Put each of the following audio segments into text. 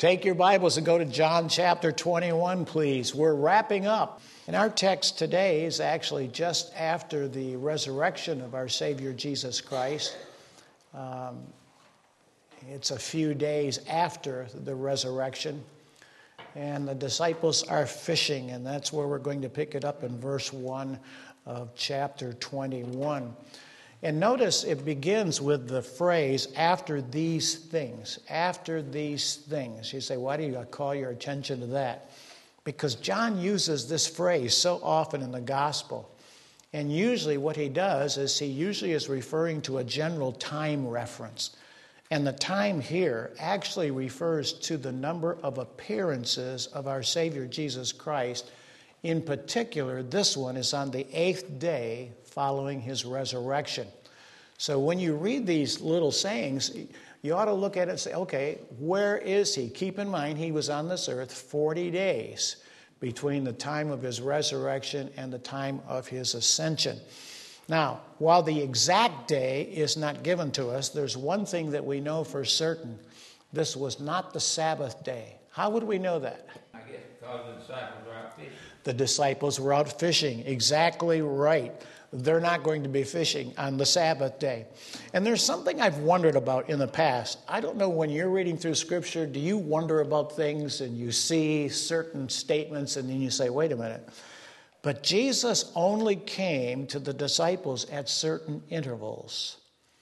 Take your Bibles and go to John chapter 21, please. We're wrapping up. And our text today is actually just after the resurrection of our Savior Jesus Christ. It's a few days after the resurrection. And the disciples are fishing, and that's where we're going to pick it up in verse 1 of chapter 21. And notice it begins with the phrase, after these things. After these things. You say, why do you call your attention to that? Because John uses this phrase so often in the gospel. And usually what he does is he usually is referring to a general time reference. And the time here actually refers to the number of appearances of our Savior Jesus Christ. In particular, this one is on the 8th day following his resurrection. So when you read these little sayings, you ought to look at it and say, okay, where is he? Keep in mind, he was on this earth 40 days between the time of his resurrection and the time of his ascension. Now, while the exact day is not given to us, there's one thing that we know for certain. This was not the Sabbath day. How would we know that? I guess because the disciples were out fishing. The disciples were out fishing. Exactly right. They're not going to be fishing on the Sabbath day. And there's something I've wondered about in the past. I don't know, when you're reading through Scripture, do you wonder about things and you see certain statements and then you say, wait a minute. But Jesus only came to the disciples at certain intervals.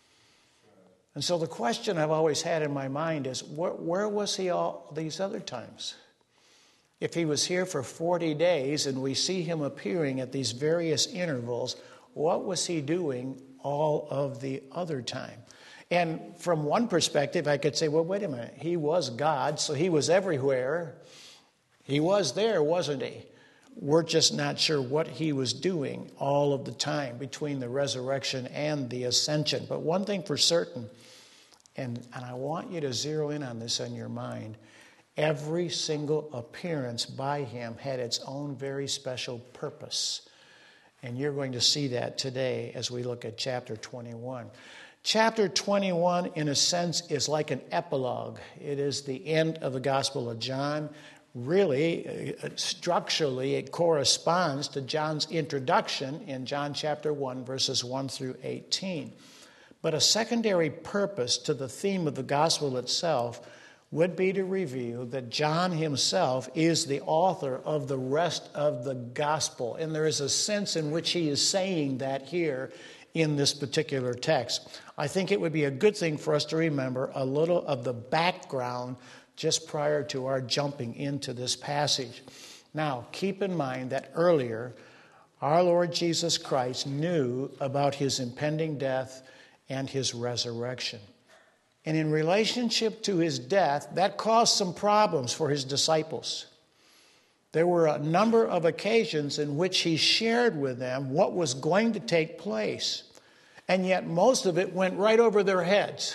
And so the question I've always had in my mind is, where was he all these other times? If he was here for 40 days and we see him appearing at these various intervals, what was he doing all of the other time? And from one perspective, I could say, well, wait a minute. He was God, so he was everywhere. He was there, wasn't he? We're just not sure what he was doing all of the time between the resurrection and the ascension. But one thing for certain, and I want you to zero in on this in your mind, every single appearance by him had its own very special purpose. And you're going to see that today as we look at chapter 21. Chapter 21, in a sense, is like an epilogue. It is the end of the Gospel of John. Really, structurally, it corresponds to John's introduction in John chapter 1, verses 1 through 18. But a secondary purpose to the theme of the Gospel itself would be to reveal that John himself is the author of the rest of the gospel. And there is a sense in which he is saying that here in this particular text. I think it would be a good thing for us to remember a little of the background just prior to our jumping into this passage. Now, keep in mind that earlier, our Lord Jesus Christ knew about his impending death and his resurrection. And in relationship to his death, that caused some problems for his disciples. There were a number of occasions in which he shared with them what was going to take place. And yet most of it went right over their heads.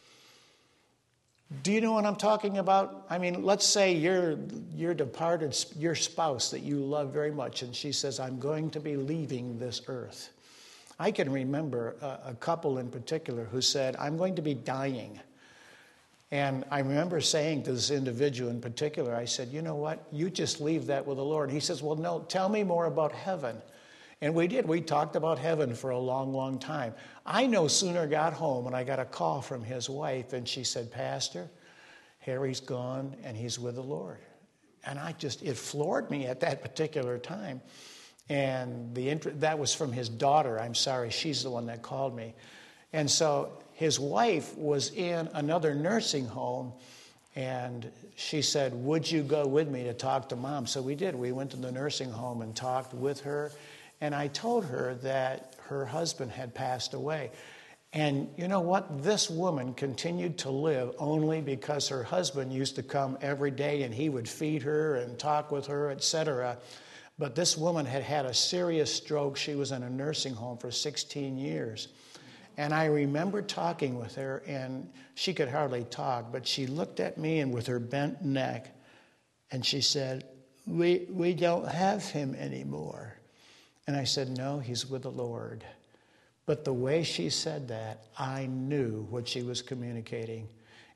Do you know what I'm talking about? I mean, let's say your departed, your spouse that you love very much, and she says, I'm going to be leaving this earth. I can remember a couple in particular who said, I'm going to be dying. And I remember saying to this individual in particular, I said, you know what? You just leave that with the Lord. And he says, well, no, tell me more about heaven. And we did. We talked about heaven for a long, long time. I no sooner got home and I got a call from his wife, and she said, Pastor, Harry's gone and he's with the Lord. And it floored me at that particular time. And that was from his daughter. I'm sorry, she's the one that called me. And so his wife was in another nursing home, and she said, would you go with me to talk to Mom? So we did. We went to the nursing home and talked with her. And I told her that her husband had passed away. And you know what? This woman continued to live only because her husband used to come every day, and he would feed her and talk with her, etc. But this woman had had a serious stroke. She was in a nursing home for 16 years. And I remember talking with her, and she could hardly talk, but she looked at me and with her bent neck, and she said, we don't have him anymore. And I said, no, he's with the Lord. But the way she said that, I knew what she was communicating.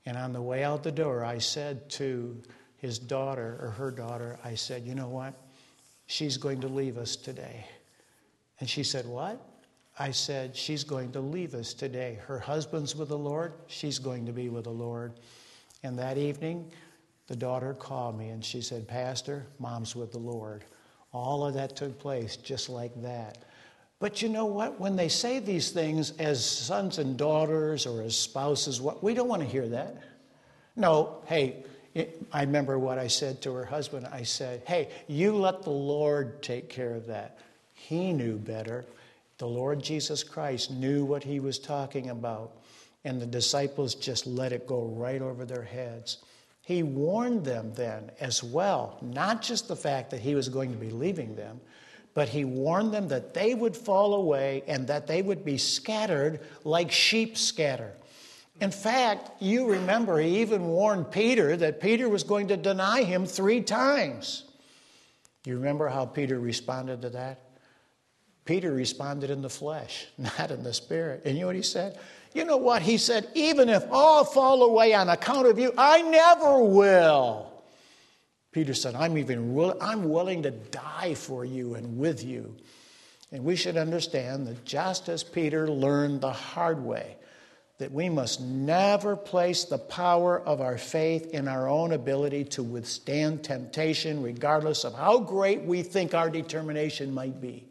And on the way out the door, I said to his daughter, or her daughter, I said, you know what? She's going to leave us today. And she said, what? I said, she's going to leave us today. Her husband's with the Lord. She's going to be with the Lord. And that evening, the daughter called me and she said, Pastor, Mom's with the Lord. All of that took place just like that. But you know what? When they say these things as sons and daughters or as spouses, we don't want to hear that. No, hey, I remember what I said to her husband. I said, hey, you let the Lord take care of that. He knew better. The Lord Jesus Christ knew what he was talking about. And the disciples just let it go right over their heads. He warned them then as well, not just the fact that he was going to be leaving them, but he warned them that they would fall away and that they would be scattered like sheep scatter. In fact, you remember he even warned Peter that Peter was going to deny him 3 times. You remember how Peter responded to that? Peter responded in the flesh, not in the spirit. And you know what he said? You know what? He said, even if all fall away on account of you, I never will. Peter said, I'm willing to die for you and with you. And we should understand that just as Peter learned the hard way, that we must never place the power of our faith in our own ability to withstand temptation, regardless of how great we think our determination might be.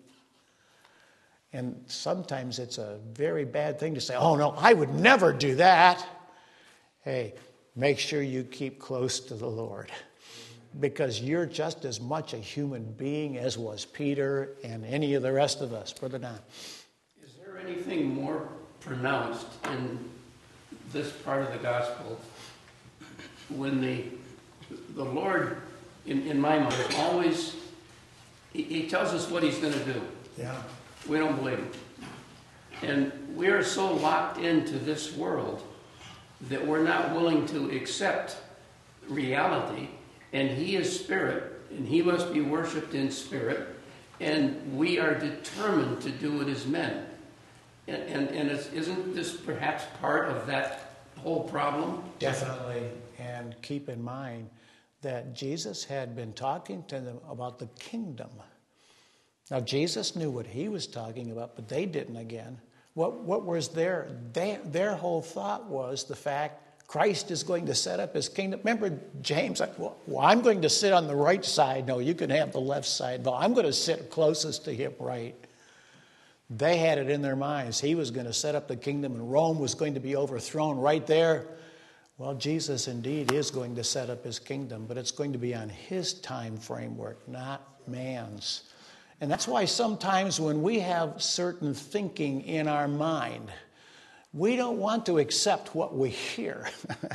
And sometimes it's a very bad thing to say, oh no, I would never do that. Hey, make sure you keep close to the Lord, because you're just as much a human being as was Peter and any of the rest of us. Brother Don. Is there anything more pronounced in this part of the gospel when the Lord, in my mind, always, he tells us what he's going to do. Yeah. We don't believe him. And we are so locked into this world that we're not willing to accept reality. And he is spirit, and he must be worshipped in spirit. And we are determined to do it as men. And isn't this perhaps part of that whole problem? Definitely. And keep in mind that Jesus had been talking to them about the kingdom. Now, Jesus knew what he was talking about, but they didn't again. What was their whole thought was the fact Christ is going to set up his kingdom. Remember, James said, well, I'm going to sit on the right side. No, you can have the left side. No, I'm going to sit closest to him right. They had it in their minds. He was going to set up the kingdom and Rome was going to be overthrown right there. Well, Jesus indeed is going to set up his kingdom, but it's going to be on his time framework, not man's. And that's why sometimes when we have certain thinking in our mind, we don't want to accept what we hear.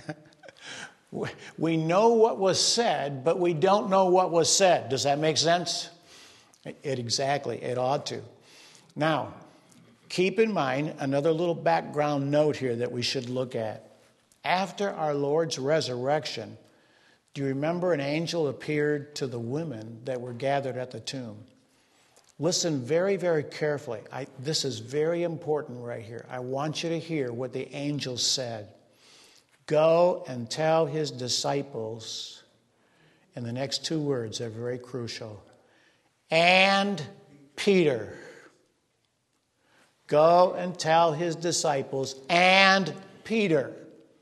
We know what was said, but we don't know what was said. Does that make sense? Exactly. It ought to. Now, keep in mind another little background note here that we should look at. After our Lord's resurrection, do you remember an angel appeared to the women that were gathered at the tomb? Listen very, very carefully. This is very important right here. I want you to hear what the angel said. Go and tell his disciples, and the next 2 words are very crucial, and Peter. Go and tell his disciples and Peter.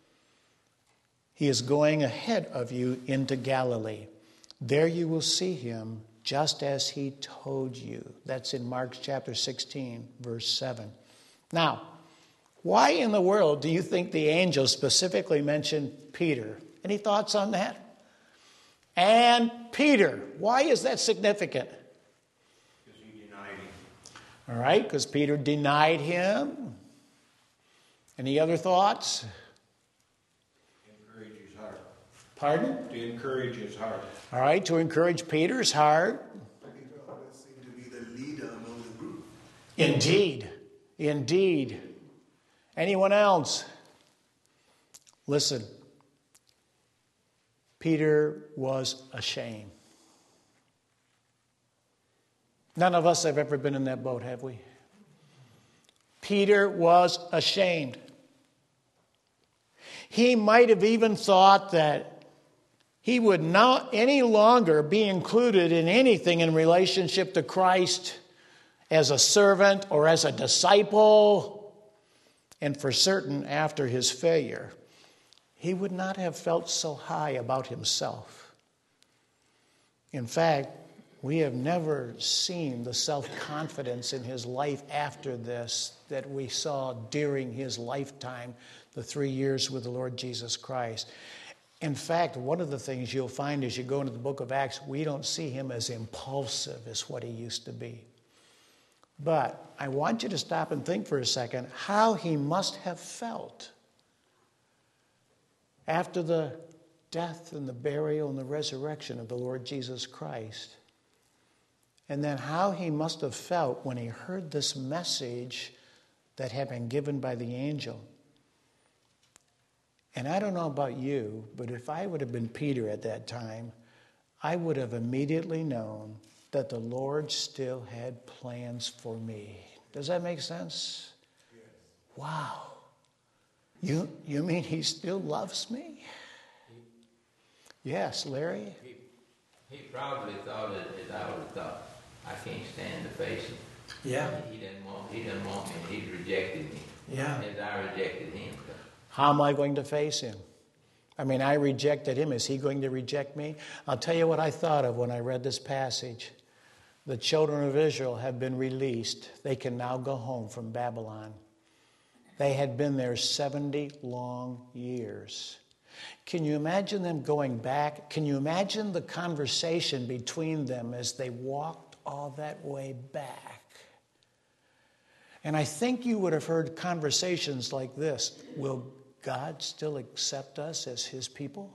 He is going ahead of you into Galilee. There you will see him just as he told you. That's in Mark chapter 16, verse 7. Now, why in the world do you think the angel specifically mentioned Peter? Any thoughts on that? And Peter. Why is that significant? Because he denied him. All right, because Peter denied him. Any other thoughts? Encourage his heart. Pardon? To encourage his heart. All right, to encourage Peter's heart. Peter always seemed to be the leader among the group. Indeed. Indeed. Anyone else? Listen. Peter was ashamed. None of us have ever been in that boat, have we? Peter was ashamed. He might have even thought that he would not any longer be included in anything in relationship to Christ as a servant or as a disciple. And for certain, after his failure, he would not have felt so high about himself. In fact, we have never seen the self-confidence in his life after this that we saw during his lifetime, the 3 years with the Lord Jesus Christ. In fact, one of the things you'll find as you go into the book of Acts, we don't see him as impulsive as what he used to be. But I want you to stop and think for a second how he must have felt after the death and the burial and the resurrection of the Lord Jesus Christ. And then how he must have felt when he heard this message that had been given by the angel. And I don't know about you, but if I would have been Peter at that time, I would have immediately known that the Lord still had plans for me. Does that make sense? Yes. Wow. You mean he still loves me? Yes, Larry? He probably thought that I would have thought, I can't stand to face him. Yeah. He didn't want me. He rejected me. Yeah. And I rejected him. How am I going to face him? I mean, I rejected him. Is he going to reject me? I'll tell you what I thought of when I read this passage. The children of Israel have been released. They can now go home from Babylon. They had been there 70 long years. Can you imagine them going back? Can you imagine the conversation between them as they walked all that way back? And I think you would have heard conversations like this. Will God still accept us as his people?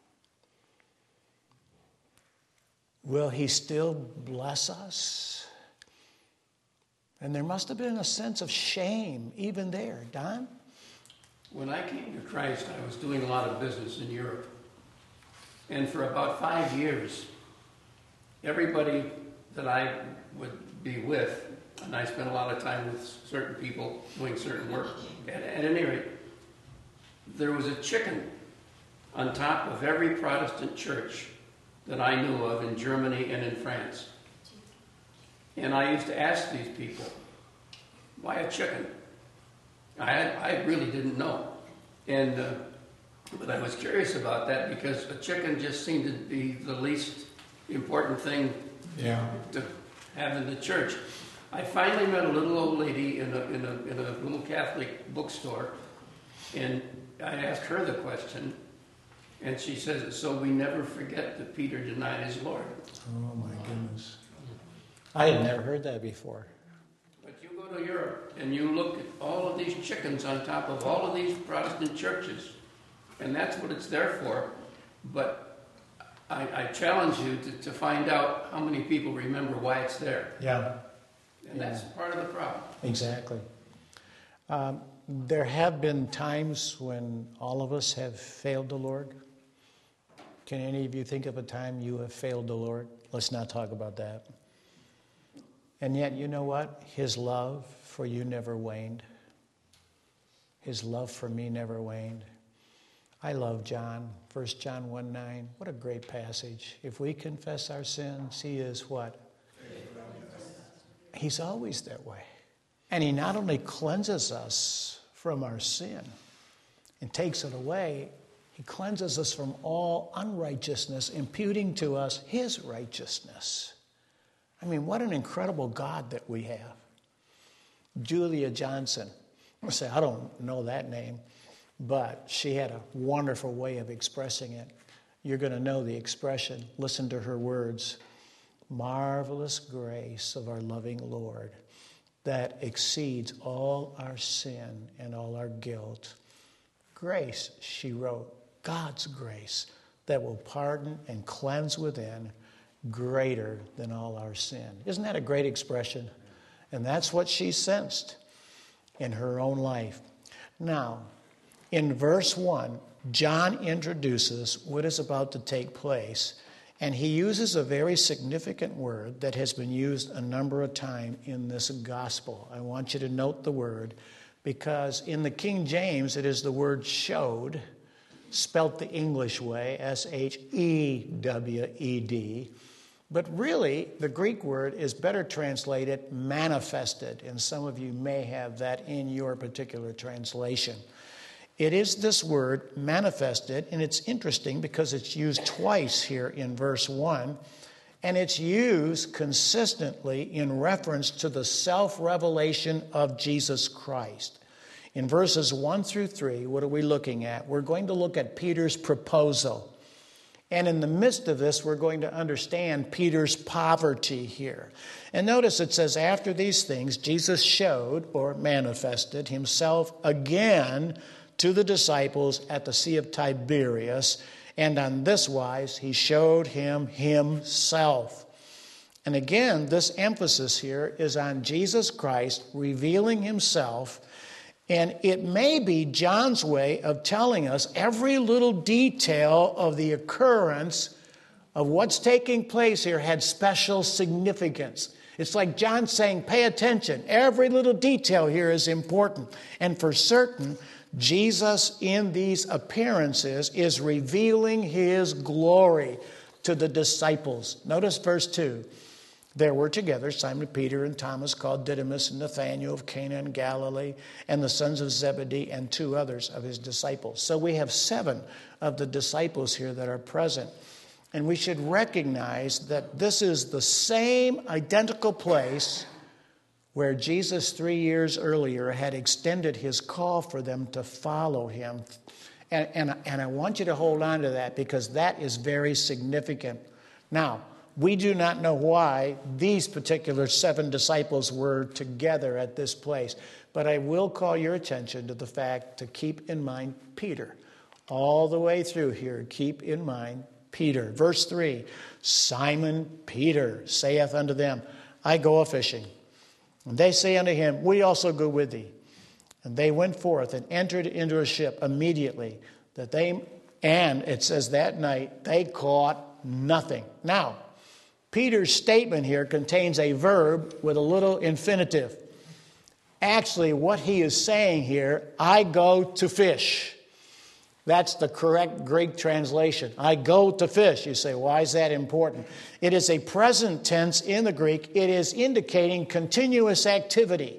Will he still bless us? And there must have been a sense of shame even there. Don? When I came to Christ, I was doing a lot of business in Europe. And for about 5 years, everybody that I would be with, and I spent a lot of time with certain people doing certain work, at any rate, there was a chicken on top of every Protestant church that I knew of in Germany and in France. And I used to ask these people, why a chicken? I really didn't know. And but I was curious about that because a chicken just seemed to be the least important thing to have in the church. I finally met a little old lady in a little Catholic bookstore, and I asked her the question, and she says, so we never forget that Peter denied his Lord. Oh my goodness. I had never heard that before. But you go to Europe and you look at all of these chickens on top of all of these Protestant churches, and that's what it's there for. But I challenge you to find out how many people remember why it's there. Yeah. And that's part of the problem. Exactly. There have been times when all of us have failed the Lord. Can any of you think of a time you have failed the Lord? Let's not talk about that. And yet, you know what? His love for you never waned. His love for me never waned. I love John, 1 John 1:9. What a great passage. If we confess our sins, he is what? He's always that way. And he not only cleanses us from our sin and takes it away, he cleanses us from all unrighteousness, imputing to us his righteousness. I mean, what an incredible God that we have. Julia Johnson. I say, I don't know that name, but she had a wonderful way of expressing it. You're going to know the expression. Listen to her words. Marvelous grace of our loving Lord that exceeds all our sin and all our guilt. Grace, she wrote, God's grace that will pardon and cleanse within, greater than all our sin. Isn't that a great expression? And that's what she sensed in her own life. Now, in verse 1, John introduces what is about to take place, and he uses a very significant word that has been used a number of times in this gospel. I want you to note the word, because in the King James it is the word showed, spelt the English way, S-H-E-W-E-D. But really, the Greek word is better translated manifested, and some of you may have that in your particular translation. It is this word, manifested, and it's interesting because it's used twice here in verse 1, and it's used consistently in reference to the self-revelation of Jesus Christ. In verses 1 through 3, what are we looking at? We're going to look at Peter's proposal. And in the midst of this, we're going to understand Peter's poverty here. And notice it says, after these things, Jesus showed or manifested himself again to the disciples at the Sea of Tiberias. And on this wise, he showed him himself. And again, this emphasis here is on Jesus Christ revealing himself. And it may be John's way of telling us every little detail of the occurrence of what's taking place here had special significance. It's like John saying, pay attention. Every little detail here is important. And for certain, Jesus in these appearances is revealing his glory to the disciples. Notice verse 2. There were together Simon Peter and Thomas called Didymus and Nathanael of Cana in Galilee and the sons of Zebedee and 2 others of his disciples. So we have 7 of the disciples here that are present. And we should recognize that this is the same identical place where Jesus 3 years earlier had extended his call for them to follow him. And I want you to hold on to that because that is very significant. Now, we do not know why these particular 7 disciples were together at this place. But I will call your attention to the fact to keep in mind Peter. All the way through here, keep in mind Peter. Verse 3, Simon Peter saith unto them, I go a-fishing. And they say unto him, we also go with thee. And they went forth and entered into a ship immediately. And it says that night they caught nothing. Now, Peter's statement here contains a verb with a little infinitive. Actually, what he is saying here, I go to fish. That's the correct Greek translation. I go to fish. You say, why is that important? It is a present tense in the Greek. It is indicating continuous activity.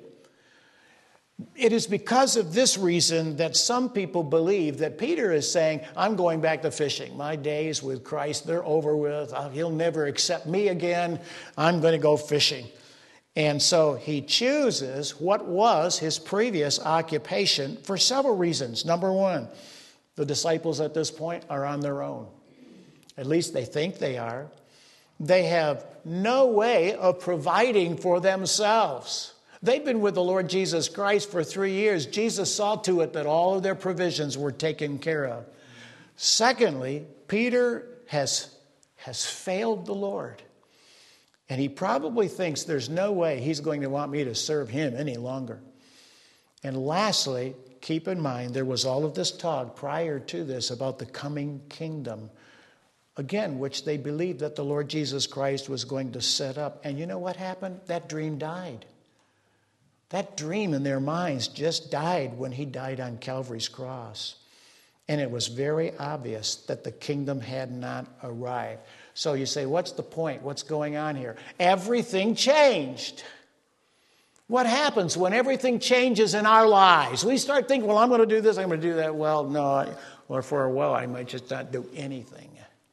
It is because of this reason that some people believe that Peter is saying, I'm going back to fishing. My days with Christ, they're over with. He'll never accept me again. I'm going to go fishing. And so he chooses what was his previous occupation for several reasons. Number 1, the disciples at this point are on their own. At least they think they are. They have no way of providing for themselves. They've been with the Lord Jesus Christ for 3 years. Jesus saw to it that all of their provisions were taken care of. Secondly, Peter has failed the Lord. And he probably thinks there's no way he's going to want me to serve him any longer. And lastly, keep in mind, there was all of this talk prior to this about the coming kingdom. Again, which they believed that the Lord Jesus Christ was going to set up. And you know what happened? That dream died. That dream in their minds just died when he died on Calvary's cross. And it was very obvious that the kingdom had not arrived. So you say, what's the point? What's going on here? Everything changed. What happens when everything changes in our lives? We start thinking, well, I'm going to do this, I'm going to do that. Well, no, or for a while I might just not do anything.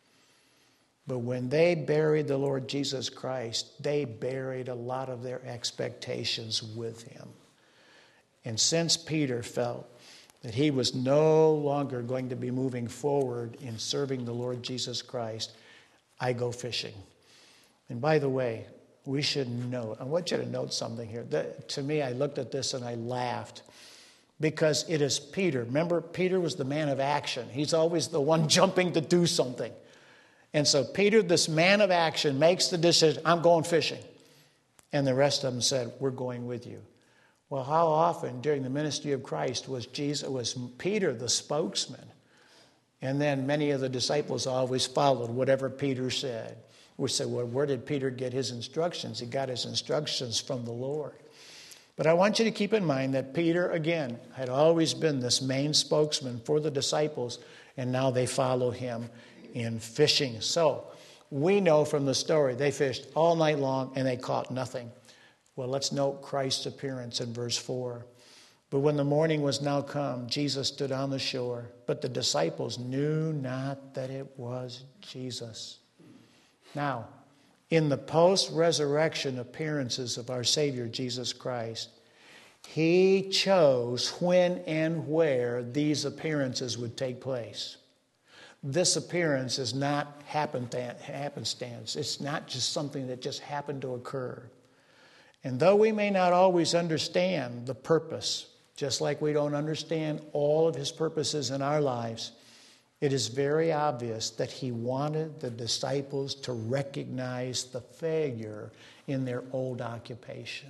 But when they buried the Lord Jesus Christ, they buried a lot of their expectations with him. And since Peter felt that he was no longer going to be moving forward in serving the Lord Jesus Christ, I go fishing. And by the way, we should note, I want you to note something here. To me, I looked at this and I laughed because it is Peter. Remember, Peter was the man of action. He's always the one jumping to do something. And so Peter, this man of action, makes the decision, I'm going fishing. And the rest of them said, we're going with you. Well, how often during the ministry of Christ was Peter the spokesman? And then many of the disciples always followed whatever Peter said. We say, well, where did Peter get his instructions? He got his instructions from the Lord. But I want you to keep in mind that Peter, again, had always been this main spokesman for the disciples. And now they follow him in fishing. So we know from the story they fished all night long and they caught nothing. Well, let's note Christ's appearance in verse 4. But when the morning was now come, Jesus stood on the shore, but the disciples knew not that it was Jesus. Now, in the post-resurrection appearances of our Savior Jesus Christ, he chose when and where these appearances would take place. This appearance is not happenstance. It's not just something that just happened to occur. And though we may not always understand the purpose, just like we don't understand all of his purposes in our lives, it is very obvious that he wanted the disciples to recognize the failure in their old occupation.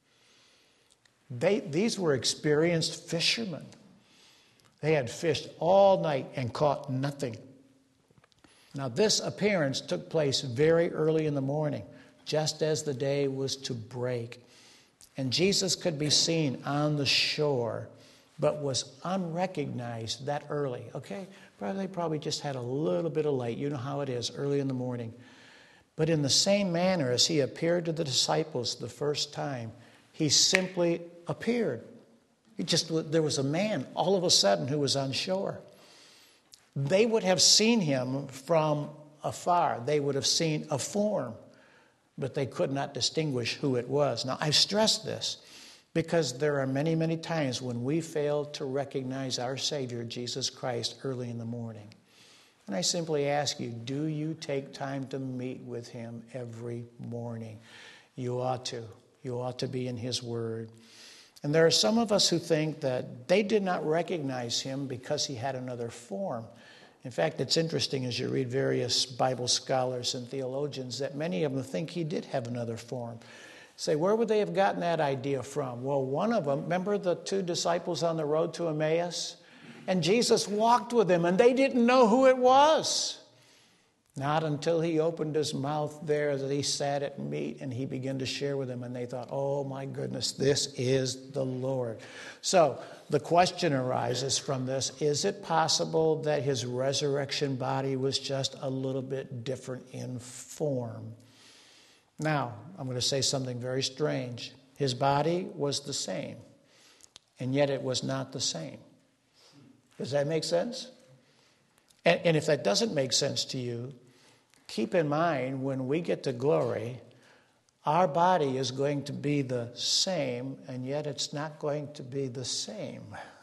These were experienced fishermen. They had fished all night and caught nothing. Now, this appearance took place very early in the morning, just as the day was to break. And Jesus could be seen on the shore, but was unrecognized that early. Okay? They probably just had a little bit of light. You know how it is early in the morning. But in the same manner as he appeared to the disciples the first time, he simply appeared. There was a man all of a sudden who was on shore. They would have seen him from afar. They would have seen a form, but they could not distinguish who it was. Now, I've stressed this because there are many, many times when we fail to recognize our Savior, Jesus Christ, early in the morning. And I simply ask you, do you take time to meet with him every morning? You ought to. You ought to be in his word. And there are some of us who think that they did not recognize him because he had another form. In fact, it's interesting as you read various Bible scholars and theologians that many of them think he did have another form. Say, where would they have gotten that idea from? Well, one of them, remember the two disciples on the road to Emmaus? And Jesus walked with them, and they didn't know who it was. Not until he opened his mouth there that he sat at meat and he began to share with them. And they thought, oh my goodness, this is the Lord. So the question arises from this, is it possible that his resurrection body was just a little bit different in form? Now, I'm going to say something very strange. His body was the same, and yet it was not the same. Does that make sense? And if that doesn't make sense to you, keep in mind, when we get to glory, our body is going to be the same, and yet it's not going to be the same.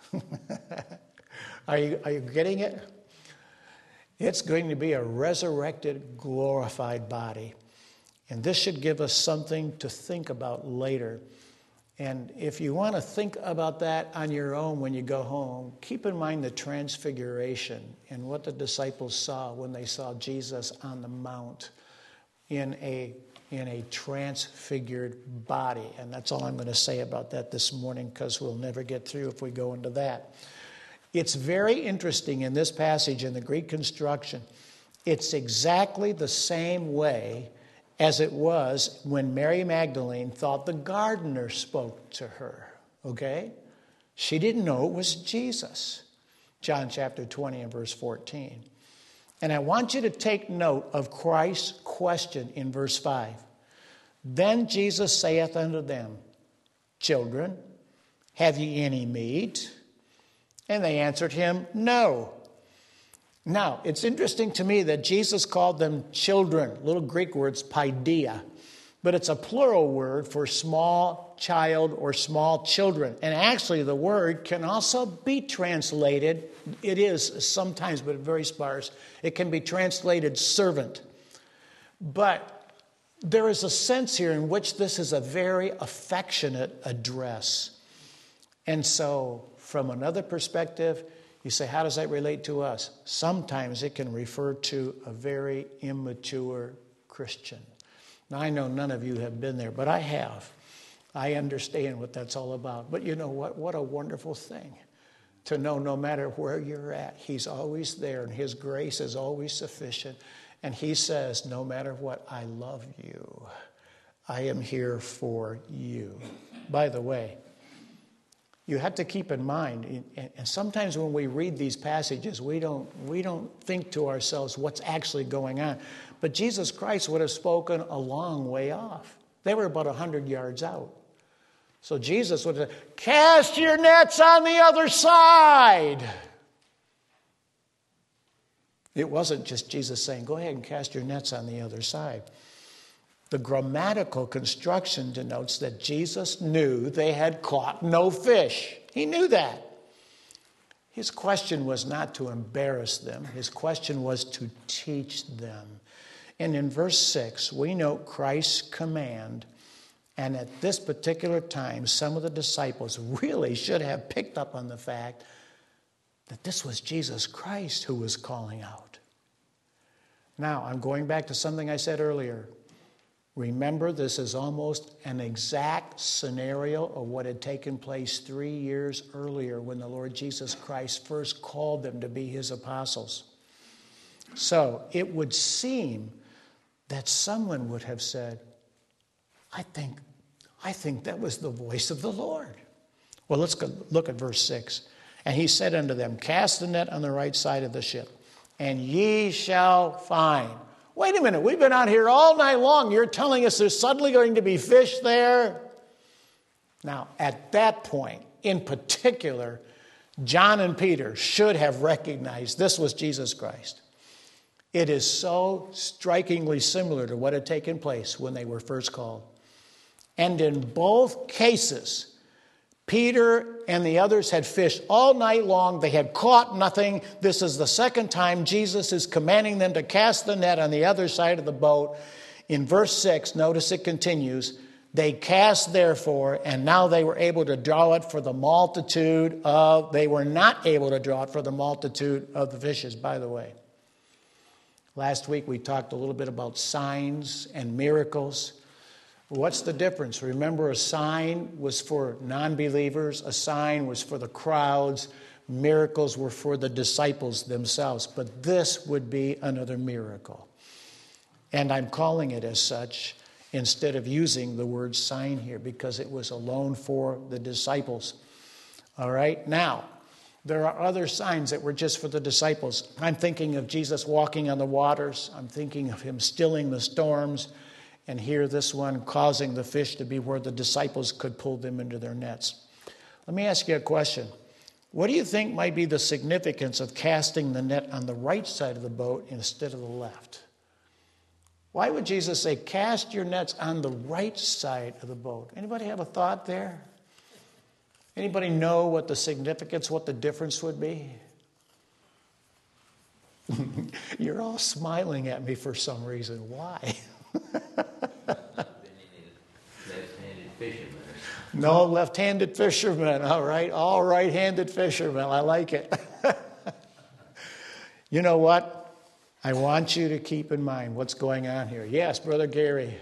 Are you getting it? It's going to be a resurrected, glorified body. And this should give us something to think about later. And if you want to think about that on your own when you go home, keep in mind the transfiguration and what the disciples saw when they saw Jesus on the mount in a transfigured body. And that's all I'm going to say about that this morning, because we'll never get through if we go into that. It's very interesting in this passage in the Greek construction. It's exactly the same way as it was when Mary Magdalene thought the gardener spoke to her, okay? She didn't know it was Jesus. John chapter 20 and verse 14. And I want you to take note of Christ's question in verse 5. Then Jesus saith unto them, Children, have ye any meat? And they answered him, No. Now, it's interesting to me that Jesus called them children, little Greek words, paideia, but it's a plural word for small child or small children. And actually, the word can also be translated, it is sometimes, but very sparse, it can be translated servant. But there is a sense here in which this is a very affectionate address. And so, from another perspective, you say, how does that relate to us? Sometimes it can refer to a very immature Christian. Now, I know none of you have been there, but I have. I understand what that's all about. But you know what? What a wonderful thing to know no matter where you're at, he's always there, and his grace is always sufficient. And he says, no matter what, I love you. I am here for you. By the way, you have to keep in mind, and sometimes when we read these passages, we don't think to ourselves what's actually going on. But Jesus Christ would have spoken a long way off. They were about 100 yards out. So Jesus would have said, cast your nets on the other side. It wasn't just Jesus saying, go ahead and cast your nets on the other side. The grammatical construction denotes that Jesus knew they had caught no fish. He knew that. His question was not to embarrass them. His question was to teach them. And in verse 6, we note Christ's command. And at this particular time, some of the disciples really should have picked up on the fact that this was Jesus Christ who was calling out. Now, I'm going back to something I said earlier. Remember, this is almost an exact scenario of what had taken place 3 years earlier when the Lord Jesus Christ first called them to be his apostles. So it would seem that someone would have said, I think that was the voice of the Lord. Well, let's go look at verse 6. And he said unto them, cast the net on the right side of the ship, and ye shall find. Wait a minute, we've been out here all night long. You're telling us there's suddenly going to be fish there? Now, at that point, in particular, John and Peter should have recognized this was Jesus Christ. It is so strikingly similar to what had taken place when they were first called. And in both cases, Peter and the others had fished all night long. They had caught nothing. This is the second time Jesus is commanding them to cast the net on the other side of the boat. In verse 6, notice it continues, they cast therefore, and now they were able to draw it for the multitude of, they were not able to draw it for the multitude of the fishes, by the way. Last week we talked a little bit about signs and miracles. What's the difference? Remember, a sign was for non-believers. A sign was for the crowds. Miracles were for the disciples themselves. But this would be another miracle. And I'm calling it as such instead of using the word sign here because it was alone for the disciples. All right? Now, there are other signs that were just for the disciples. I'm thinking of Jesus walking on the waters. I'm thinking of him stilling the storms. And here this one causing the fish to be where the disciples could pull them into their nets. Let me ask you a question. What do you think might be the significance of casting the net on the right side of the boat instead of the left? Why would Jesus say, cast your nets on the right side of the boat? Anybody have a thought there? Anybody know what the significance, what the difference would be? You're all smiling at me for some reason. Why? Left-handed fishermen. No left-handed fishermen. All right. All right-handed fishermen. I like it. You know what? I want you to keep in mind what's going on here. Yes, Brother Gary.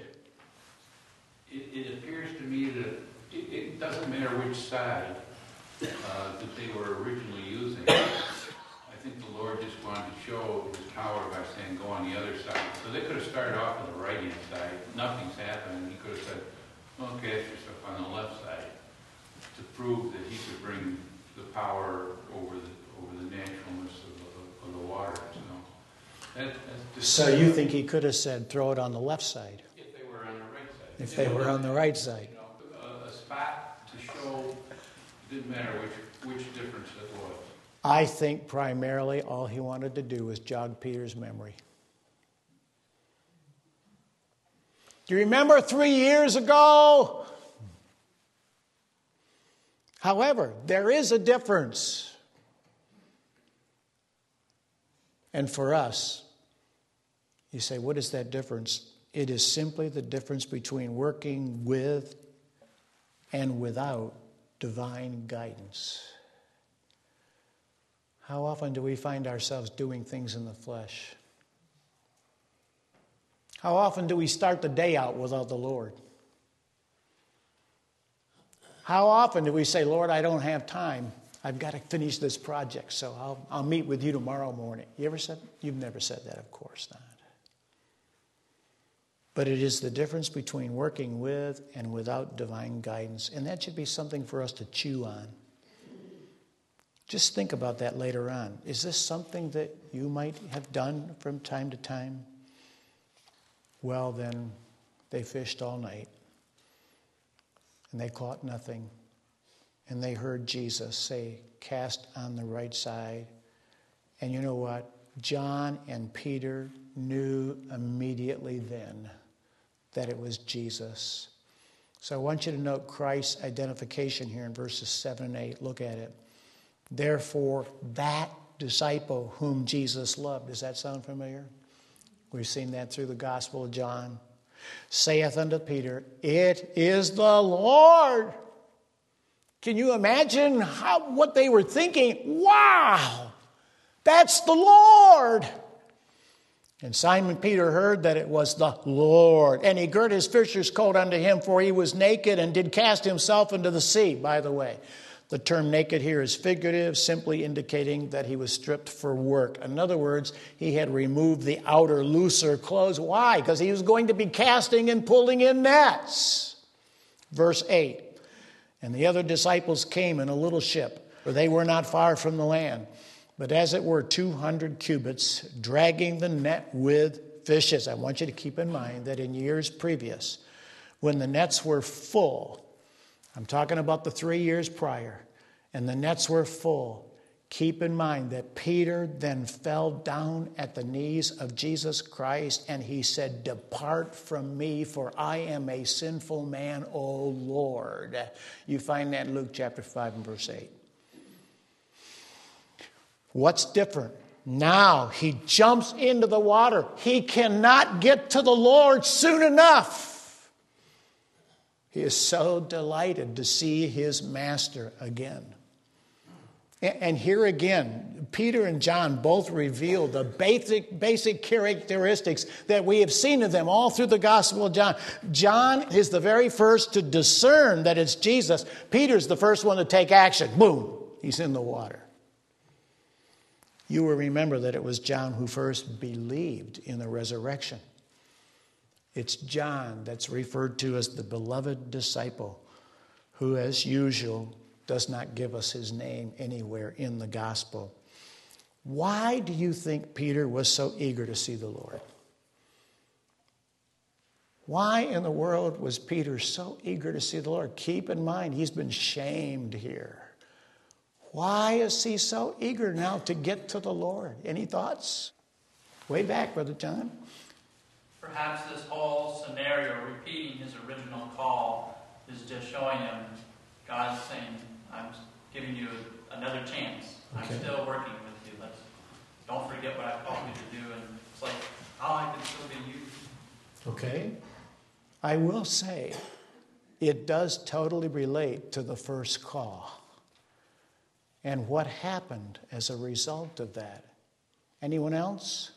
It appears to me that it doesn't matter which side that they were originally using. I think the Lord just wanted to show his power by saying, go on the other side. So they could have started off on the right-hand side. Nothing's happened. He could have said, well, cast yourself on the left side to prove that he could bring the power over the naturalness of the waters. You know? So you think he could have said, throw it on the left side? If they were on the right side. If they were on the right side. You know, a spot to show, it didn't matter which difference it was. I think primarily all he wanted to do was jog Peter's memory. Do you remember 3 years ago? However, there is a difference. And for us, you say, what is that difference? It is simply the difference between working with and without divine guidance. How often do we find ourselves doing things in the flesh? How often do we start the day out without the Lord? How often do we say, Lord, I don't have time. I've got to finish this project, so I'll meet with you tomorrow morning. You've never said that, of course not. But it is the difference between working with and without divine guidance. And that should be something for us to chew on. Just think about that later on. Is this something that you might have done from time to time? Well, then, they fished all night, and they caught nothing. And they heard Jesus say, cast on the right side. And you know what? John and Peter knew immediately then that it was Jesus. So I want you to note Christ's identification here in verses 7 and 8. Look at it. Therefore, that disciple whom Jesus loved. Does that sound familiar? We've seen that through the Gospel of John. Saith unto Peter, it is the Lord. Can you imagine what they were thinking? Wow, that's the Lord. And Simon Peter heard that it was the Lord. And he girt his fisher's coat unto him, for he was naked, and did cast himself into the sea. By the way, the term naked here is figurative, simply indicating that he was stripped for work. In other words, he had removed the outer, looser clothes. Why? Because he was going to be casting and pulling in nets. Verse 8. And the other disciples came in a little ship, for they were not far from the land, but as it were 200 cubits, dragging the net with fishes. I want you to keep in mind that in years previous, when the nets were full, I'm talking about the 3 years prior, and the nets were full, keep in mind that Peter then fell down at the knees of Jesus Christ, and he said, depart from me, for I am a sinful man, O Lord. You find that in Luke chapter 5 and verse 8. What's different? Now he jumps into the water. He cannot get to the Lord soon enough. He is so delighted to see his master again. And here again, Peter and John both reveal the basic characteristics that we have seen of them all through the Gospel of John. John is the very first to discern that it's Jesus. Peter's the first one to take action. Boom, he's in the water. You will remember that it was John who first believed in the resurrection. It's John that's referred to as the beloved disciple, who, as usual, does not give us his name anywhere in the gospel. Why do you think Peter was so eager to see the Lord? Why in the world was Peter so eager to see the Lord? Keep in mind, he's been shamed here. Why is he so eager now to get to the Lord? Any thoughts? Way back, Brother John. Perhaps this whole scenario, repeating his original call, is just showing him God's saying, I'm giving you another chance. Okay. I'm still working with you. Don't forget what I called you to do. And it's like, how I can still be used. Okay. I will say, it does totally relate to the first call. And what happened as a result of that? Anyone else?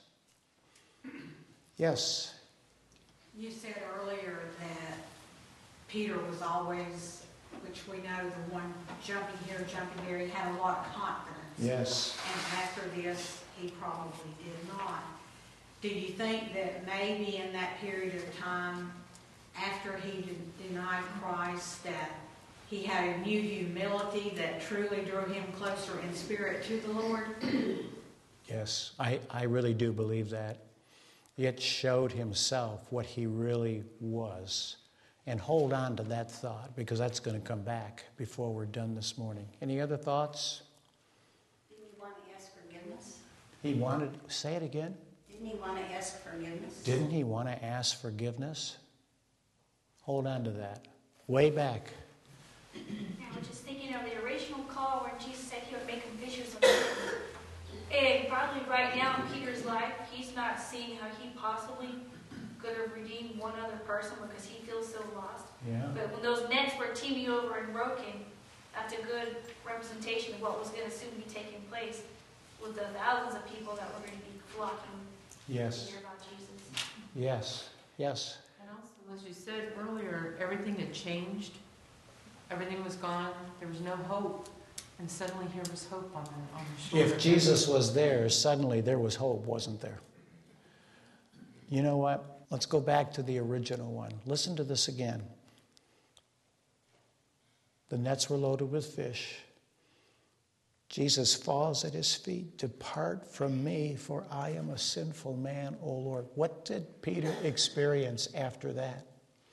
Yes. You said earlier that Peter was always, which we know, the one jumping here, jumping there. He had a lot of confidence. Yes. And after this, he probably did not. Do you think that maybe in that period of time, after he denied Christ, that he had a new humility that truly drew him closer in spirit to the Lord? Yes, I really do believe that. It showed himself what he really was. And hold on to that thought, because that's going to come back before we're done this morning. Any other thoughts? Didn't he want to ask forgiveness? He wanted, say it again. Didn't he want to ask forgiveness? Didn't he want to ask forgiveness? Hold on to that. Way back. I was just thinking of the original call where Jesus said he would make them fishers of men. And probably right now in Peter's life, he's not seeing how he possibly could have redeemed one other person because he feels so lost. Yeah. But when those nets were teeming over and broken, that's a good representation of what was going to soon be taking place with the thousands of people that were going to be flocking Yes. to hear about Jesus. Yes. Yes. And also, as you said earlier, everything had changed. Everything was gone. There was no hope. And suddenly here was hope on the shore. If Jesus was there, suddenly there was hope, wasn't there? You know what? Let's go back to the original one. Listen to this again. The nets were loaded with fish. Jesus falls at his feet. Depart from me, for I am a sinful man, O Lord. What did Peter experience after that?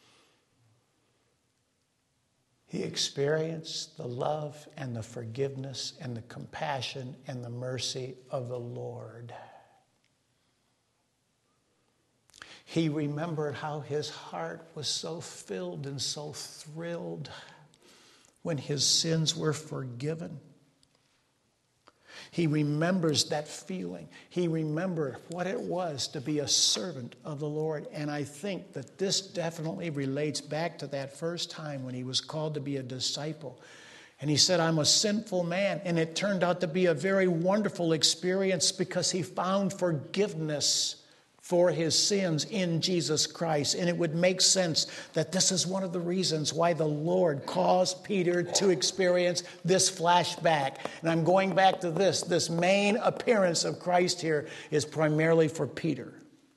He experienced the love and the forgiveness and the compassion and the mercy of the Lord. He remembered how his heart was so filled and so thrilled when his sins were forgiven. He remembers that feeling. He remembered what it was to be a servant of the Lord. And I think that this definitely relates back to that first time when he was called to be a disciple. And he said, I'm a sinful man. And it turned out to be a very wonderful experience because he found forgiveness for his sins in Jesus Christ. And it would make sense that this is one of the reasons why the Lord caused Peter to experience this flashback. And I'm going back to this main appearance of Christ here is primarily for Peter.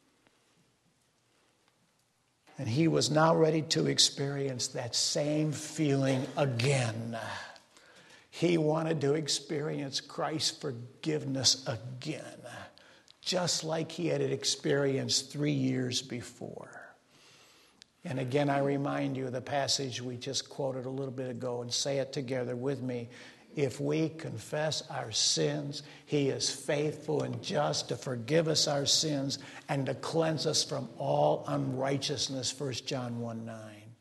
And he was now ready to experience that same feeling again. He wanted to experience Christ's forgiveness again, just like he had experienced 3 years before. And again, I remind you of the passage we just quoted a little bit ago, and say it together with me. If we confess our sins, he is faithful and just to forgive us our sins and to cleanse us from all unrighteousness, 1 John 1:9.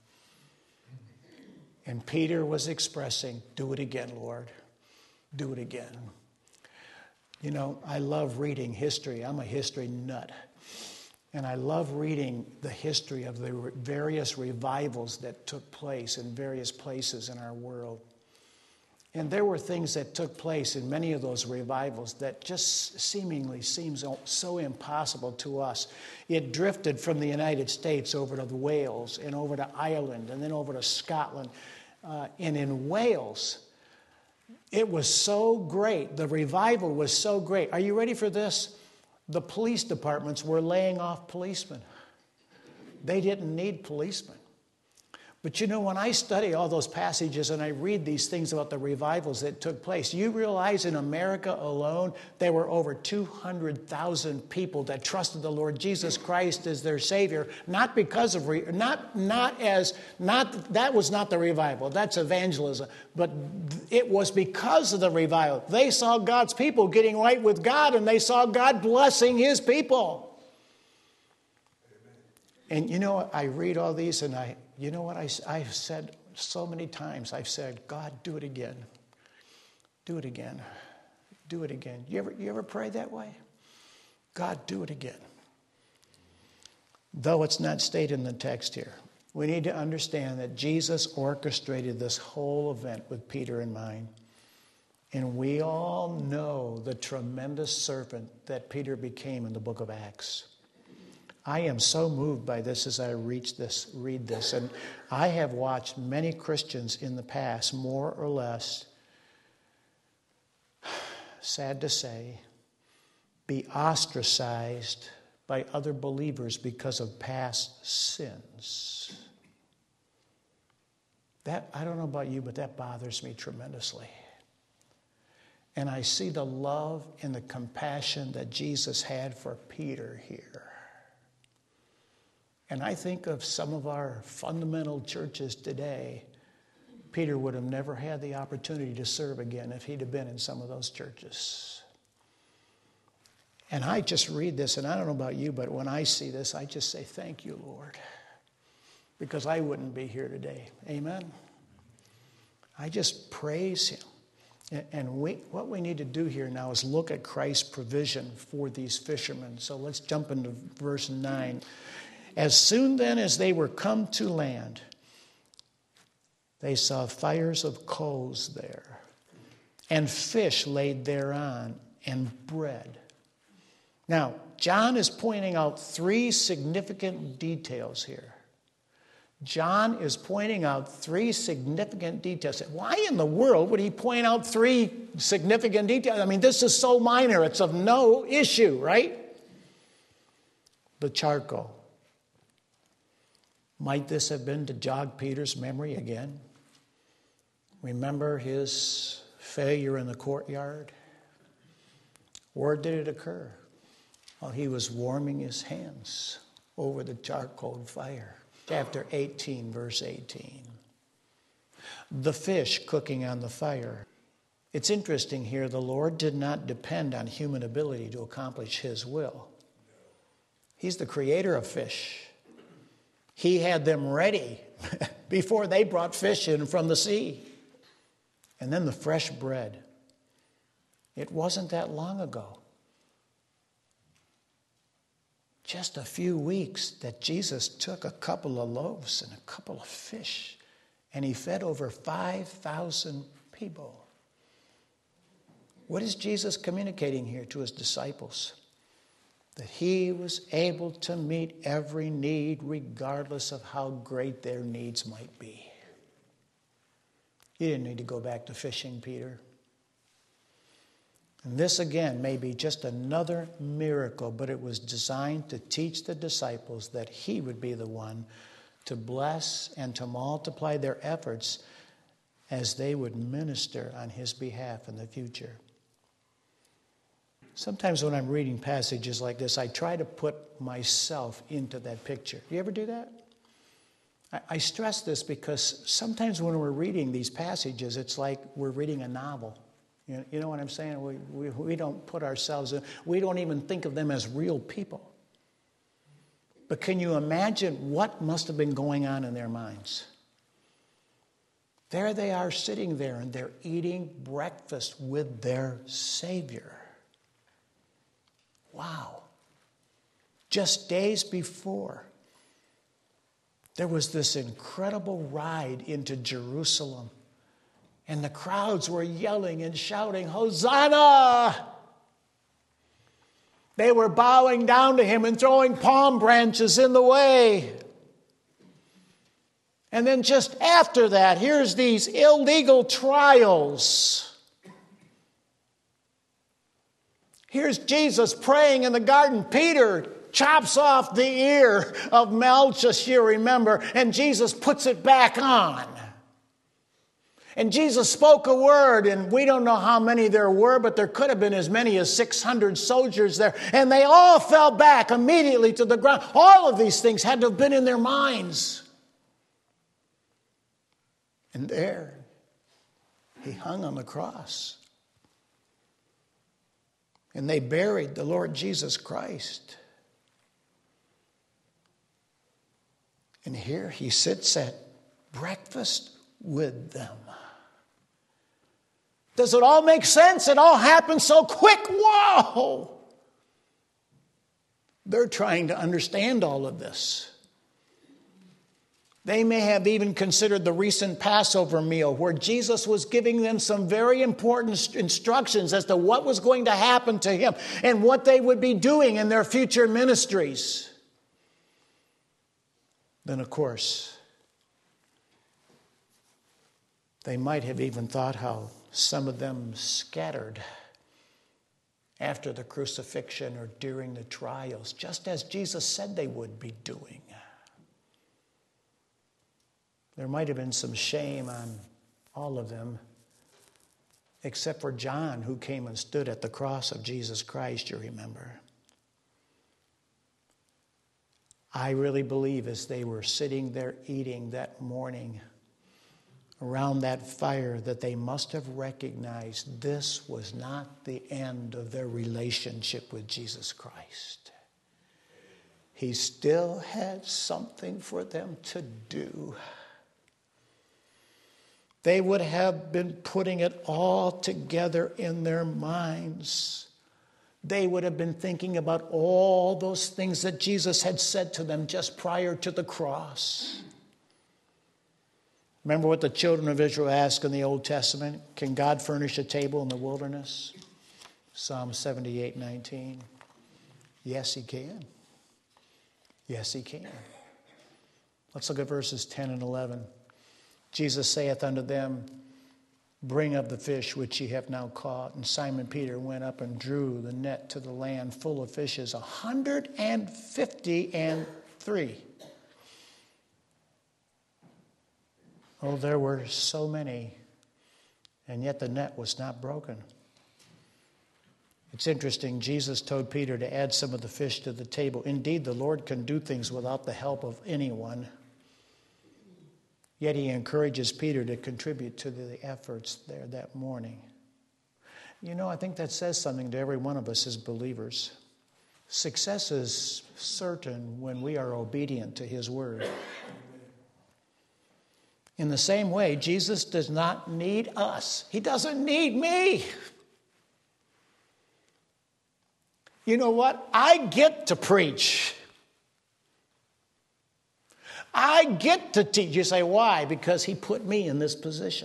And Peter was expressing, do it again, Lord. Do it again. You know, I love reading history. I'm a history nut. And I love reading the history of the various revivals that took place in various places in our world. And there were things that took place in many of those revivals that just seemingly seems so impossible to us. It drifted from the United States over to Wales and over to Ireland and then over to Scotland. And in Wales, it was so great. The revival was so great. Are you ready for this? The police departments were laying off policemen. They didn't need policemen. But you know, when I study all those passages and I read these things about the revivals that took place, you realize in America alone, there were over 200,000 people that trusted the Lord Jesus Christ as their Savior, not because of, that was not the revival, that's evangelism, but it was because of the revival. They saw God's people getting right with God, and they saw God blessing his people. And you know, I read all these and you know what I've said so many times? I've said, God, do it again. Do it again. Do it again. You ever pray that way? God, do it again. Though it's not stated in the text here, we need to understand that Jesus orchestrated this whole event with Peter in mind. And we all know the tremendous servant that Peter became in the book of Acts. I am so moved by this as I read this. And I have watched many Christians in the past, more or less, sad to say, be ostracized by other believers because of past sins. That, I don't know about you, but that bothers me tremendously. And I see the love and the compassion that Jesus had for Peter here. And I think of some of our fundamental churches today. Peter would have never had the opportunity to serve again if he'd have been in some of those churches. And I just read this, and I don't know about you, but when I see this, I just say, thank you, Lord. Because I wouldn't be here today. Amen? I just praise him. And what we need to do here now is look at Christ's provision for these fishermen. So let's jump into verse 9. As soon then as they were come to land, they saw fires of coals there, and fish laid thereon, and bread. Now, John is pointing out three significant details here. John is pointing out three significant details. Why in the world would he point out three significant details? I mean, this is so minor, it's of no issue, right? The charcoal. Might this have been to jog Peter's memory again? Remember his failure in the courtyard? Where did it occur? While he was warming his hands over the charcoal fire. Chapter 18, verse 18. The fish cooking on the fire. It's interesting here, the Lord did not depend on human ability to accomplish his will. He's the creator of fish. He had them ready before they brought fish in from the sea. And then the fresh bread. It wasn't that long ago, just a few weeks, that Jesus took a couple of loaves and a couple of fish, and he fed over 5,000 people. What is Jesus communicating here to his disciples? That he was able to meet every need regardless of how great their needs might be. You didn't need to go back to fishing, Peter. And this again may be just another miracle, but it was designed to teach the disciples that he would be the one to bless and to multiply their efforts as they would minister on his behalf in the future. Sometimes when I'm reading passages like this, I try to put myself into that picture. Do you ever do that? I stress this because sometimes when we're reading these passages, it's like we're reading a novel. You know what I'm saying? We don't put ourselves in, we don't even think of them as real people. But can you imagine what must have been going on in their minds? There they are sitting there and they're eating breakfast with their Savior. Wow. Just days before, there was this incredible ride into Jerusalem. And the crowds were yelling and shouting, Hosanna! They were bowing down to him and throwing palm branches in the way. And then just after that, here's these illegal trials. Here's Jesus praying in the garden. Peter chops off the ear of Malchus, you remember, and Jesus puts it back on. And Jesus spoke a word, and we don't know how many there were, but there could have been as many as 600 soldiers there. And they all fell back immediately to the ground. All of these things had to have been in their minds. And there, he hung on the cross. And they buried the Lord Jesus Christ. And here he sits at breakfast with them. Does it all make sense? It all happened so quick. Whoa! They're trying to understand all of this. They may have even considered the recent Passover meal where Jesus was giving them some very important instructions as to what was going to happen to him and what they would be doing in their future ministries. Then, of course, they might have even thought how some of them scattered after the crucifixion or during the trials, just as Jesus said they would be doing. There might have been some shame on all of them, except for John, who came and stood at the cross of Jesus Christ, you remember. I really believe as they were sitting there eating that morning around that fire that they must have recognized this was not the end of their relationship with Jesus Christ. He still had something for them to do. They would have been putting it all together in their minds. They would have been thinking about all those things that Jesus had said to them just prior to the cross. Remember what the children of Israel asked in the Old Testament? Can God furnish a table in the wilderness? Psalm 78:19. Yes, he can. Yes, he can. Let's look at verses 10 and 11. Jesus saith unto them, Bring of the fish which ye have now caught. And Simon Peter went up and drew the net to the land full of fishes, 153. Oh, there were so many and yet the net was not broken. It's interesting, Jesus told Peter to add some of the fish to the table. Indeed, the Lord can do things without the help of anyone. Yet he encourages Peter to contribute to the efforts there that morning. You know, I think that says something to every one of us as believers. Success is certain when we are obedient to his word. In the same way, Jesus does not need us. He doesn't need me. You know what? I get to preach. I get to teach. You say, why? Because he put me in this position.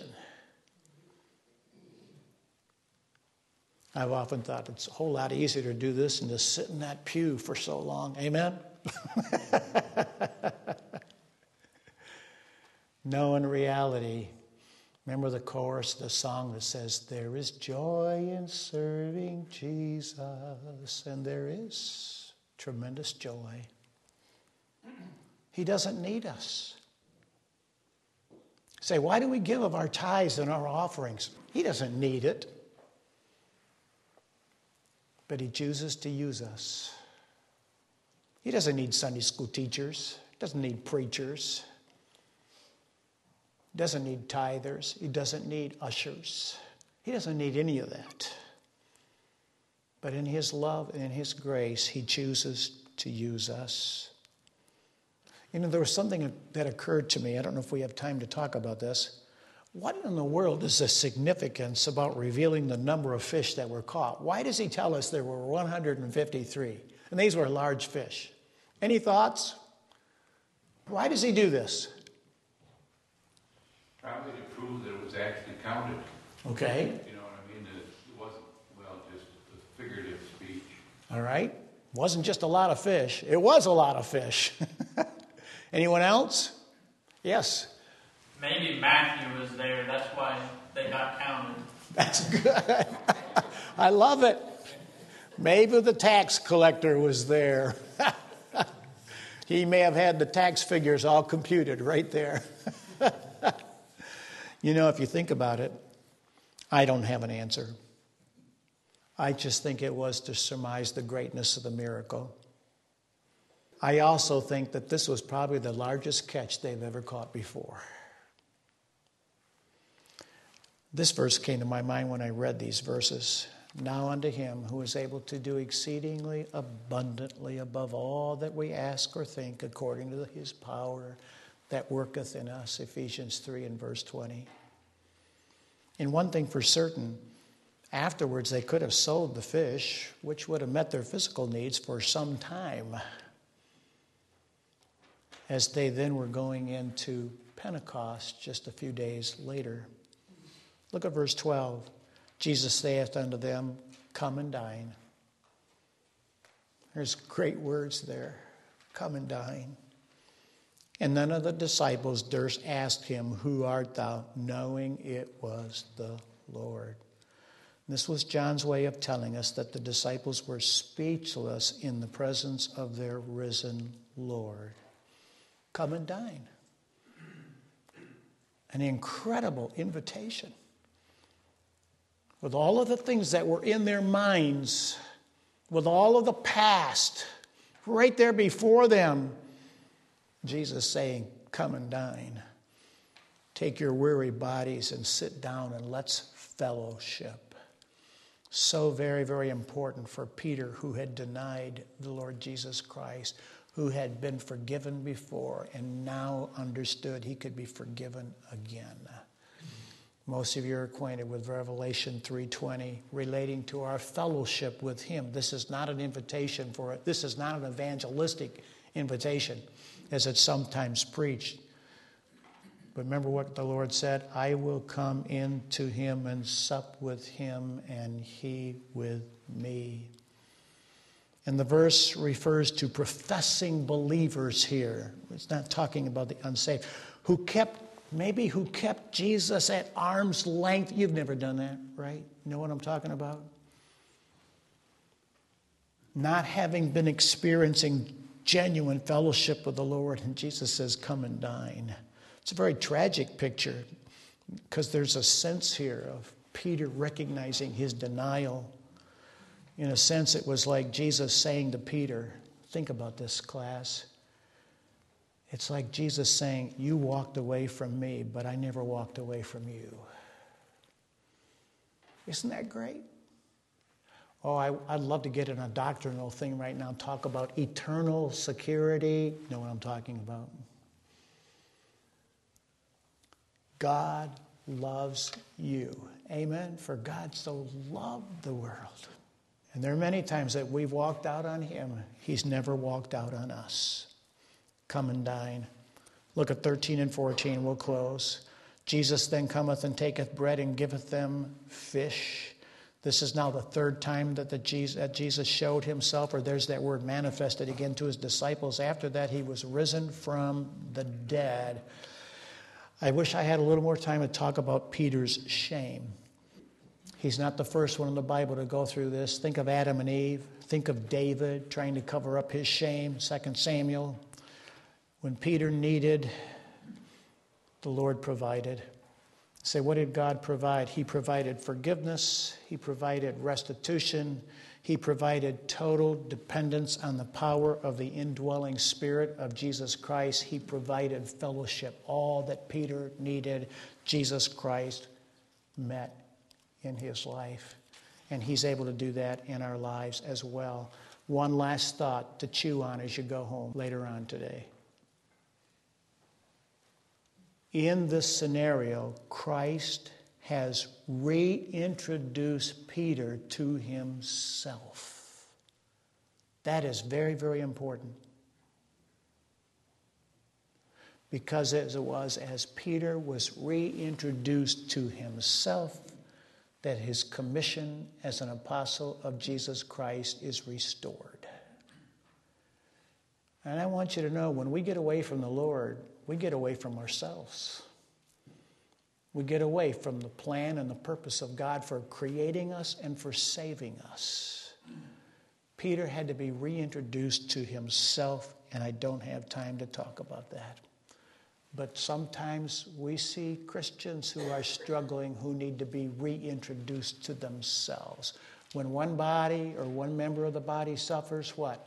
I've often thought it's a whole lot easier to do this than to sit in that pew for so long. Amen? No, in reality, remember the chorus, the song that says, there is joy in serving Jesus, and there is tremendous joy. He doesn't need us. Say, why do we give of our tithes and our offerings? He doesn't need it. But he chooses to use us. He doesn't need Sunday school teachers. He doesn't need preachers. He doesn't need tithers. He doesn't need ushers. He doesn't need any of that. But in his love and in his grace, he chooses to use us. You know, there was something that occurred to me. I don't know if we have time to talk about this. What in the world is the significance about revealing the number of fish that were caught? Why does he tell us there were 153? And these were large fish. Any thoughts? Why does he do this? Probably to prove that it was actually counted. Okay. You know what I mean? That it wasn't, well, just a figurative speech. All right. Wasn't just a lot of fish. It was a lot of fish. Anyone else? Yes. Maybe Matthew was there. That's why they got counted. That's good. I love it. Maybe the tax collector was there. He may have had the tax figures all computed right there. You know, if you think about it, I don't have an answer. I just think it was to surmise the greatness of the miracle. I also think that this was probably the largest catch they've ever caught before. This verse came to my mind when I read these verses. Now unto him who is able to do exceedingly abundantly above all that we ask or think, according to his power that worketh in us, Ephesians 3 and verse 20. And one thing for certain, afterwards they could have sold the fish, which would have met their physical needs for some time, as they then were going into Pentecost just a few days later. Look at verse 12. Jesus saith unto them, come and dine. There's great words there. Come and dine. And none of the disciples durst ask him, who art thou? Knowing it was the Lord. This was John's way of telling us that the disciples were speechless in the presence of their risen Lord. Come and dine. An incredible invitation. With all of the things that were in their minds, with all of the past, right there before them, Jesus saying, come and dine. Take your weary bodies and sit down and let's fellowship. So very, very important for Peter, who had denied the Lord Jesus Christ, who had been forgiven before and now understood he could be forgiven again. Most of you are acquainted with Revelation 3:20, relating to our fellowship with him. This is not an invitation for it. This is not an evangelistic invitation, as it's sometimes preached. But remember what the Lord said, I will come into him and sup with him and he with me. And the verse refers to professing believers here. It's not talking about the unsaved. Who kept Jesus at arm's length. You've never done that, right? You know what I'm talking about? Not having been experiencing genuine fellowship with the Lord. And Jesus says, come and dine. It's a very tragic picture. Because there's a sense here of Peter recognizing his denial. In a sense, it was like Jesus saying to Peter, think about this, class. It's like Jesus saying, you walked away from me, but I never walked away from you. Isn't that great? Oh, I'd love to get in a doctrinal thing right now, talk about eternal security. You know what I'm talking about? God loves you. Amen? For God so loved the world. And there are many times that we've walked out on him. He's never walked out on us. Come and dine. Look at 13 and 14. We'll close. Jesus then cometh and taketh bread and giveth them fish. This is now the third time that Jesus showed himself, or there's that word manifested again to his disciples. After that, he was risen from the dead. I wish I had a little more time to talk about Peter's shame. He's not the first one in the Bible to go through this. Think of Adam and Eve. Think of David trying to cover up his shame, 2 Samuel. When Peter needed, the Lord provided. Say, what did God provide? He provided forgiveness. He provided restitution. He provided total dependence on the power of the indwelling Spirit of Jesus Christ. He provided fellowship. All that Peter needed, Jesus Christ met in his life. And he's able to do that in our lives as well. One last thought to chew on as you go home later on today. In this scenario, Christ has reintroduced Peter to himself. That is very, very important. Because as Peter was reintroduced to himself, that his commission as an apostle of Jesus Christ is restored. And I want you to know, when we get away from the Lord, we get away from ourselves. We get away from the plan and the purpose of God for creating us and for saving us. Peter had to be reintroduced to himself, and I don't have time to talk about that. But sometimes we see Christians who are struggling, who need to be reintroduced to themselves. When one body or one member of the body suffers, what?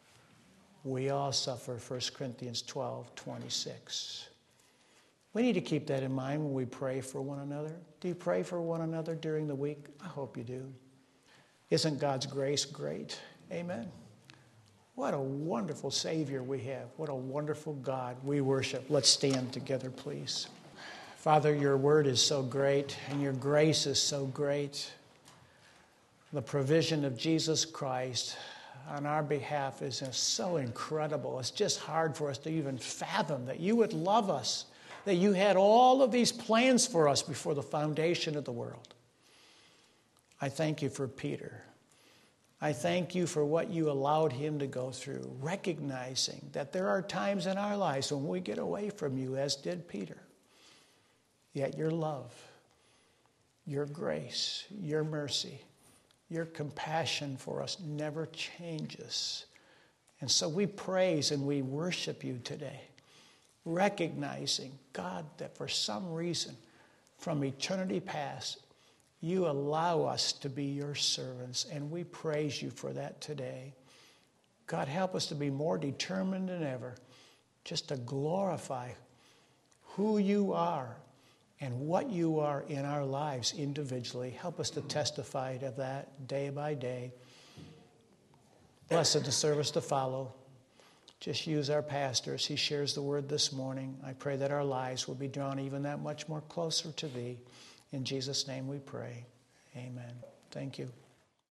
We all suffer, 1 Corinthians 12:26. We need to keep that in mind when we pray for one another. Do you pray for one another during the week? I hope you do. Isn't God's grace great? Amen. What a wonderful Savior we have. What a wonderful God we worship. Let's stand together, please. Father, your word is so great, and your grace is so great. The provision of Jesus Christ on our behalf is just so incredible. It's just hard for us to even fathom that you would love us, that you had all of these plans for us before the foundation of the world. I thank you for Peter. I thank you for what you allowed him to go through, recognizing that there are times in our lives when we get away from you, as did Peter. Yet your love, your grace, your mercy, your compassion for us never changes. And so we praise and we worship you today, recognizing, God, that for some reason, from eternity past, you allow us to be your servants, and we praise you for that today. God, help us to be more determined than ever just to glorify who you are and what you are in our lives individually. Help us to testify to that day by day. Blessed the service to follow. Just use our pastor as he shares the word this morning. I pray that our lives will be drawn even that much more closer to thee. In Jesus' name we pray. Amen. Thank you.